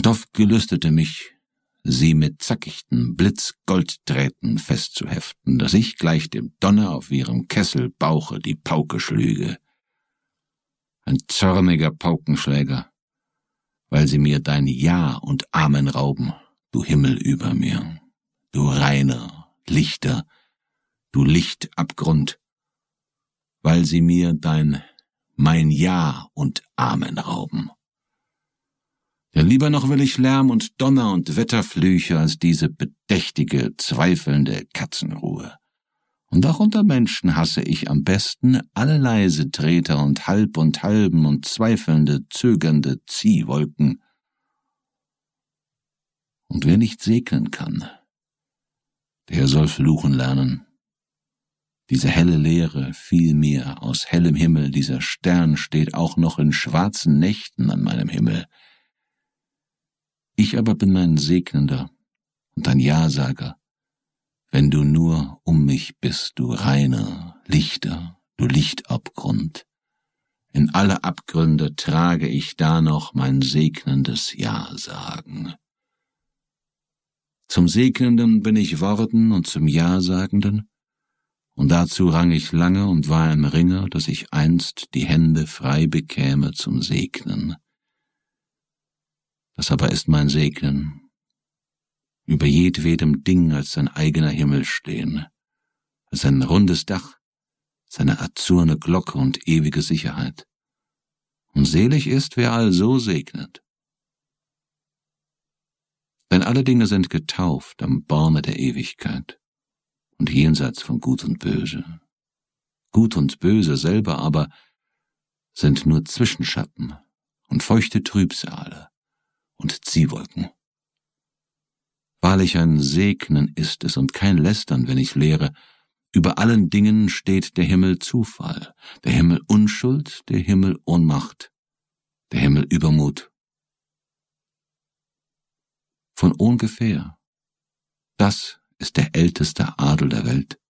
Und oft gelüstete mich, sie mit zackichten Blitzgolddrähten festzuheften, dass ich gleich dem Donner auf ihrem Kesselbauche die Pauke schlüge. Ein zorniger Paukenschläger, weil sie mir dein Ja und Amen rauben, du Himmel über mir, du reiner, lichter, du Lichtabgrund, weil sie mir mein Ja und Amen rauben. Denn lieber noch will ich Lärm und Donner und Wetterflüche als diese bedächtige, zweifelnde Katzenruhe. Und auch unter Menschen hasse ich am besten alle leise Treter und halben und zweifelnde, zögernde Ziehwolken. Und wer nicht segnen kann, der soll fluchen lernen. Diese helle Leere fiel mir aus hellem Himmel, dieser Stern steht auch noch in schwarzen Nächten an meinem Himmel. Ich aber bin ein Segnender und ein Ja-Sager, wenn du nur um mich bist, du reiner, lichter, du Lichtabgrund. In alle Abgründe trage ich da noch mein segnendes Ja-Sagen. Zum Segnenden bin ich worden und zum Ja-Sagenden, und dazu rang ich lange und war im Ringe, dass ich einst die Hände frei bekäme zum Segnen. Das aber ist mein Segnen, über jedwedem Ding als sein eigener Himmel stehen, als ein rundes Dach, seine azurne Glocke und ewige Sicherheit. Und selig ist, wer also segnet. Denn alle Dinge sind getauft am Borne der Ewigkeit und jenseits von Gut und Böse. Gut und Böse selber aber sind nur Zwischenschatten und feuchte Trübsale und Ziehwolken. Wahrlich ein Segnen ist es und kein Lästern, wenn ich lehre, über allen Dingen steht der Himmel Zufall, der Himmel Unschuld, der Himmel Ohnmacht, der Himmel Übermut. Von ungefähr, das ist der älteste Adel der Welt.